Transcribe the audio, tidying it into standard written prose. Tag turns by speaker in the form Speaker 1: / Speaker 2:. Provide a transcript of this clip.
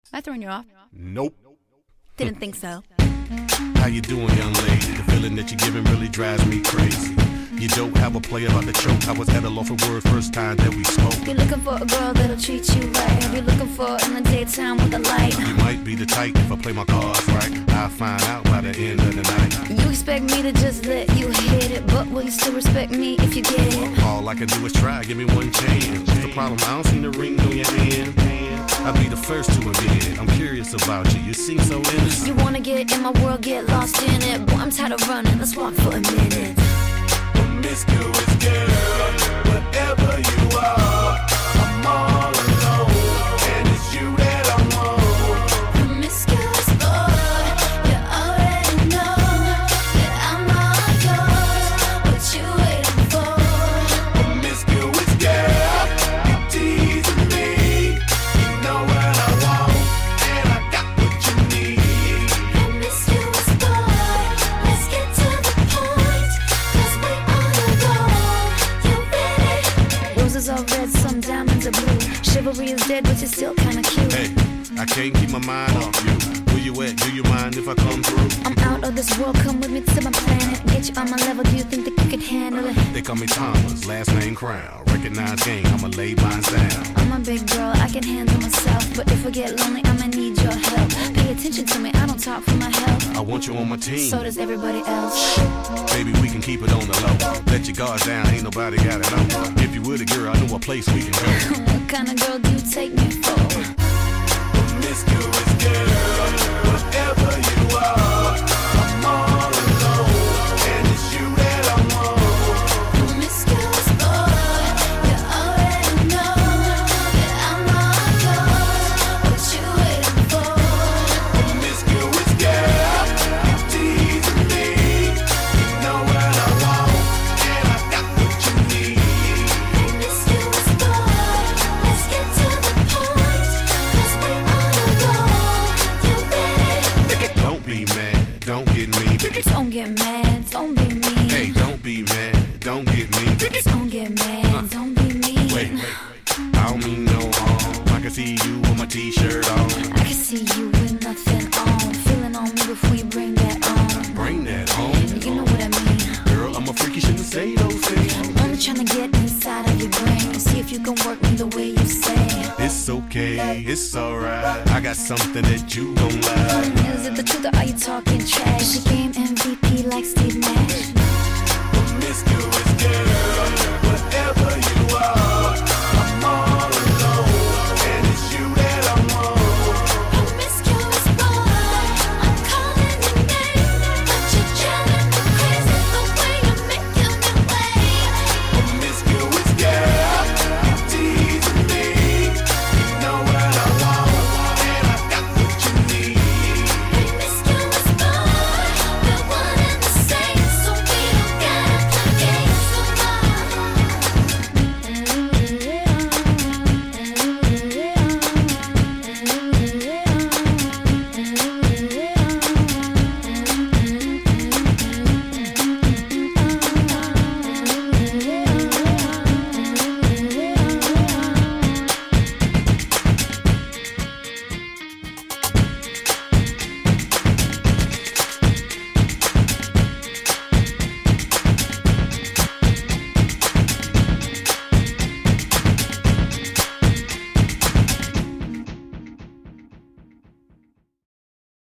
Speaker 1: I throwing you off?
Speaker 2: Nope.
Speaker 1: Didn't think so.
Speaker 2: How you doing, young lady? The feeling that you're giving really drives me crazy. You don't have a play about the choke. I was at a loss for words first time that we spoke.
Speaker 1: You're looking for a girl that'll treat you right. You're looking for in the daytime with a light.
Speaker 2: You might be the type if I play my cards right. I'll find out by the end of the night.
Speaker 1: You expect me to just let you hit it, but will you still respect me if you get it?
Speaker 2: All I can do is try, give me one chance. What's the problem? I don't see the ring on your hand. I'll be the first to admit I'm curious about you, you seem so innocent.
Speaker 1: You wanna get in my world, get lost in it. Boy, I'm tired of running, let's walk for a minute.
Speaker 2: Promiscuous girl, whatever you are, I'm all alone, and it's you that I want.
Speaker 1: Promiscuous boy, you already know that I'm all yours. What you waiting for?
Speaker 2: Promiscuous girl, you teasing me. You know what I want, and I got what you need.
Speaker 1: Promiscuous boy, let's get to the point, 'cause we on the go. You ready? Roses are red, some diamonds are blue. Chivalry is dead, but you're still kinda cute.
Speaker 2: Hey, I can't keep my mind off you. Where you at? Do you mind if I come through?
Speaker 1: I'm out of this world, come with me to my planet. Get you on my level, do you think that you could handle it?
Speaker 2: They call me Thomas, last name Crown. Recognize game, I'ma lay mine down.
Speaker 1: I'm a big girl, I can handle myself. But if I get lonely, I'ma need your help. Pay attention to me, I don't talk for my health.
Speaker 2: I want you on my team.
Speaker 1: So does everybody else.
Speaker 2: Baby, we can keep it on the low. Let your guard down, ain't nobody got it on. If you were the girl, I know a place we can go.
Speaker 1: What kind of girl do you take me for?
Speaker 2: Promiscuous girl, whatever you are, I'm all alone, and it's you that I want.
Speaker 1: Promiscuous boy, you already know that I'm all yours. What you waiting for?
Speaker 2: Promiscuous girl, you teasing me. You know what I want, and I got what you need.
Speaker 1: Promiscuous boy, let's get to the point, 'cause we on the go. You ready?
Speaker 2: Don't be mad, don't get me.
Speaker 1: Don't get mad, don't be mean.
Speaker 2: Hey, don't be mad, don't get me.
Speaker 1: Don't get mad, don't be mean.
Speaker 2: Wait, I don't mean no harm. I can see you with my t-shirt on.
Speaker 1: I can see you with nothing on. Feeling on me before you bring that on.
Speaker 2: Bring that home.
Speaker 1: You know what I mean.
Speaker 2: Girl, I'm a freak, you shouldn't say those things.
Speaker 1: I'm only trying to get inside of your brain. See if you can work me the way you say.
Speaker 2: It's okay, it's alright. I got something that you gon' like.
Speaker 1: Is it the truth or are you talking trash? Is your game MVP like Steve Nash?
Speaker 2: Promiscuous girl, whatever you are.